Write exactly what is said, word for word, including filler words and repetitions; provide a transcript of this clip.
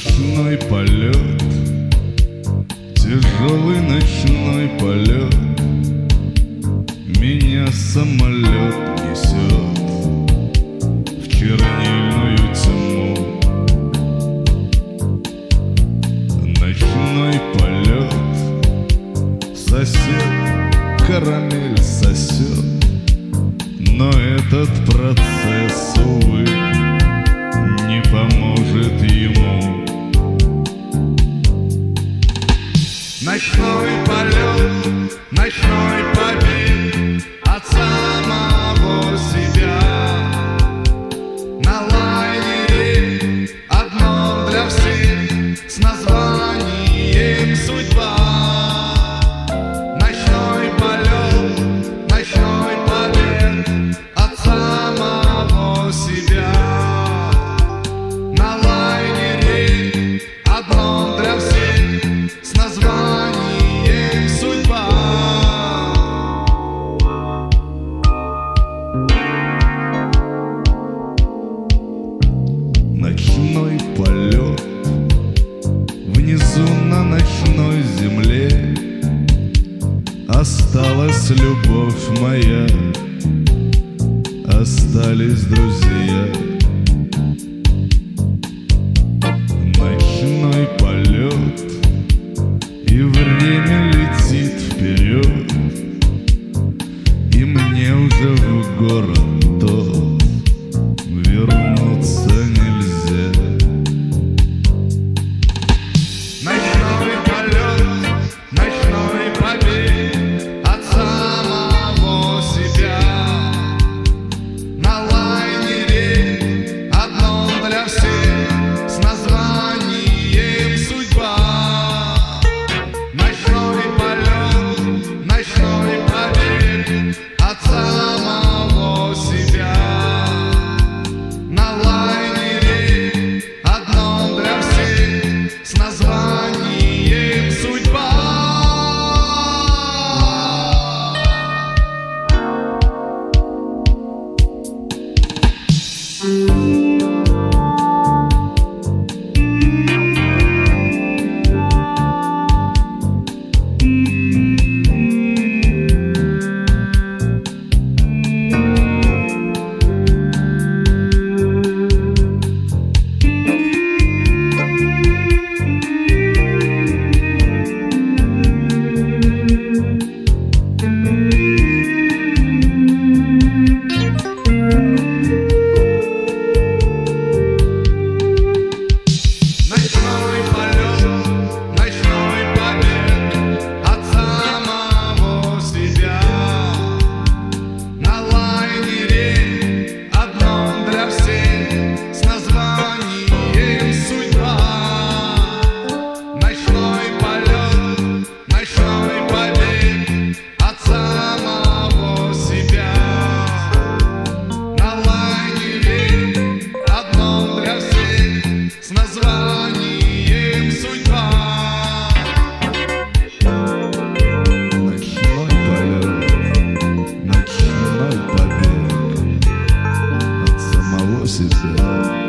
Ночной полет, тяжелый ночной полет, меня самолет несет в чернильную тьму. Ночной полет, сосед карамель сосет, но этот процесс, увы, не поможет ему. Ночной полет, ночной побег от самого себя. На лайнере одном для всех с названием «Судьба». Ночной полет, ночной побег от самого себя. На лайнере одном для всех с названием «Судьба». Ночной полет, внизу на ночной земле осталась любовь моя, остались друзья. Ночной полет, и время летит вперед, и мне уже в город тот вернуться нельзя. Ночной полет, ночной побег от самого себя. На лайнере одном для всех с названием «Судьба». Ночной полет, ночной побег от самого себя. На лайнере одном для всех с названием «Судьба». Ночной полет, ночной побег от самого себя. На лайнере одном для всех с названием «Судьба». Ночной полет, ночной побег от самого себя. На лайнере одном для всех с названием «Судьба». Ночной полет, ночной побег от самого себя.